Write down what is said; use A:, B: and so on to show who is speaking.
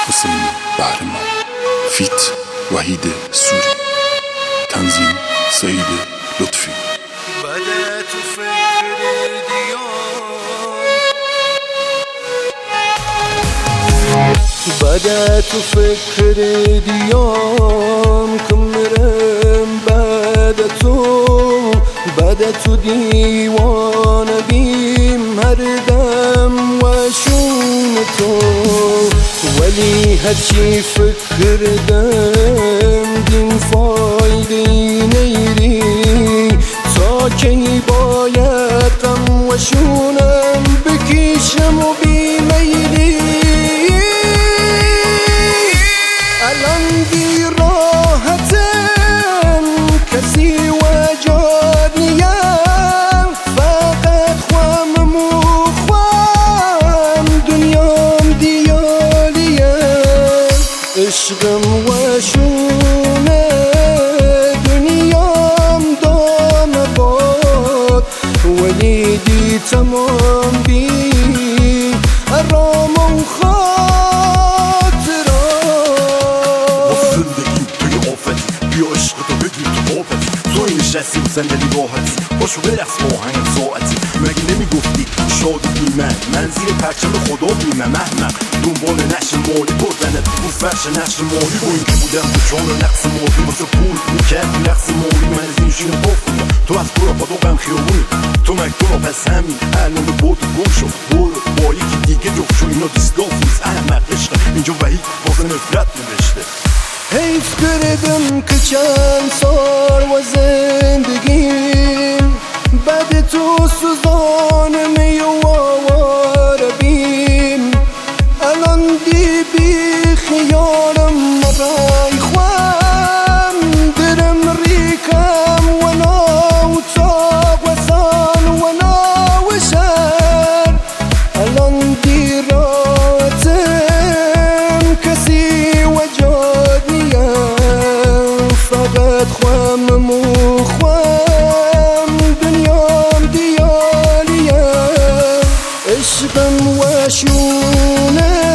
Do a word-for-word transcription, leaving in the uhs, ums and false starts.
A: حسین بهرمان، فیت وحید سوری، تنظیم سعید لطفی.
B: بدأت فكر ديان بدأت فكر ديان كمرم بعد تو بعد تو دیوان بیم هر دم و شون تو ولی هرچی فکر دم دین فایده نیری تا کی باید غم و شونم بکشم و بیمیلی الان بی راحتم کسی وجاد نیم فقط خوام مو خوام دنیام دیالیم عشقم و شونه دنیام دام باد ولی دی تمام بی رام و نشستی و صندلی راحتی باشو برقص با آهنگ ساعتی مگه نمیگفتی شادی بی من من زیر پرچم خدا بیمه محمق دنبال نقش مالی بردنت رو فرش نقش مالی با این که بودم دچار نقص مالی واسه پول میکردی نقص مالی من از این شینو بافونم تو از برا با دوقم خیابونی تو مکدونا پس همین الان به برد گم شد برو با یکی دیگه جفت شو اینا دیسلاف نیست احمق عشق اینجا وحید واسه نفرت نوشته حیف کردم که چند سال و زندگیم بعد تو سوزانم و آواره بیم الان دی بی خیالم مرای خوام درم ریکم و ناو تاق و سان و ناو شر الان دی راتم کسی و فقط خوام مو خوام دنیام دیالیم عشقم و شونه